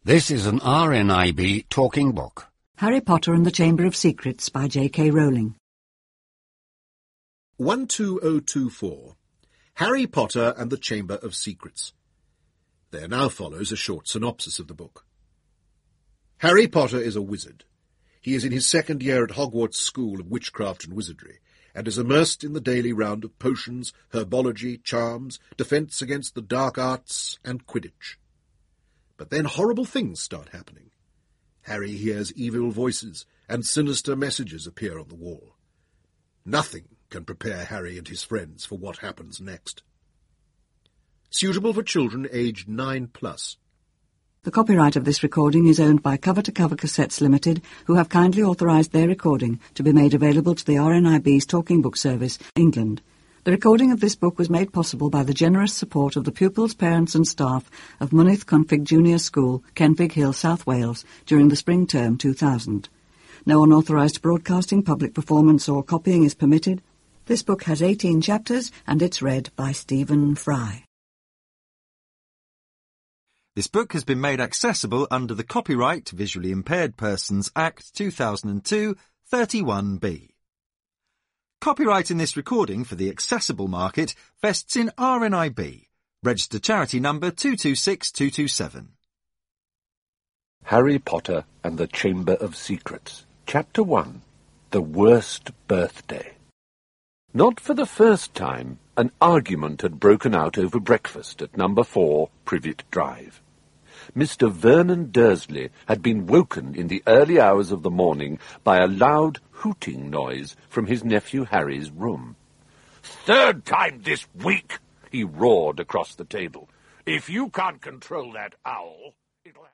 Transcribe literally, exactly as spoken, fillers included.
This is an R N I B talking book. Harry Potter and the Chamber of Secrets by J K Rowling. one two oh two four. Harry Potter and the Chamber of Secrets. There now follows a short synopsis of the book. Harry Potter is a wizard. He is in his second year at Hogwarts School of Witchcraft and Wizardry, and is immersed in the daily round of potions, herbology, charms, defence against the dark arts, and Quidditch. But then horrible things start happening. Harry hears evil voices, and sinister messages appear on the wall. Nothing can prepare Harry and his friends for what happens next. Suitable for children aged nine plus. The copyright of this recording is owned by Cover to Cover Cassettes Limited, who have kindly authorised their recording to be made available to the R N I B's Talking Book Service, England. The recording of this book was made possible by the generous support of the pupils, parents and staff of Mynydd Config Junior School, Kenfig Hill, South Wales, during the spring term two thousand. No unauthorised broadcasting, public performance or copying is permitted. This book has eighteen chapters and it's read by Stephen Fry. This book has been made accessible under the Copyright to Visually Impaired Persons Act two thousand two, thirty-one B. Copyright in this recording for the accessible market vests in R N I B. Registered charity number two two six two two seven. Harry Potter and the Chamber of Secrets. Chapter one. The Worst Birthday. Not for the first time, an argument had broken out over breakfast at number four, Privet Drive. Mister Vernon Dursley had been woken in the early hours of the morning by a loud hooting noise from his nephew Harry's room. "Third time this week!" he roared across the table. "If you can't control that owl, it'll..."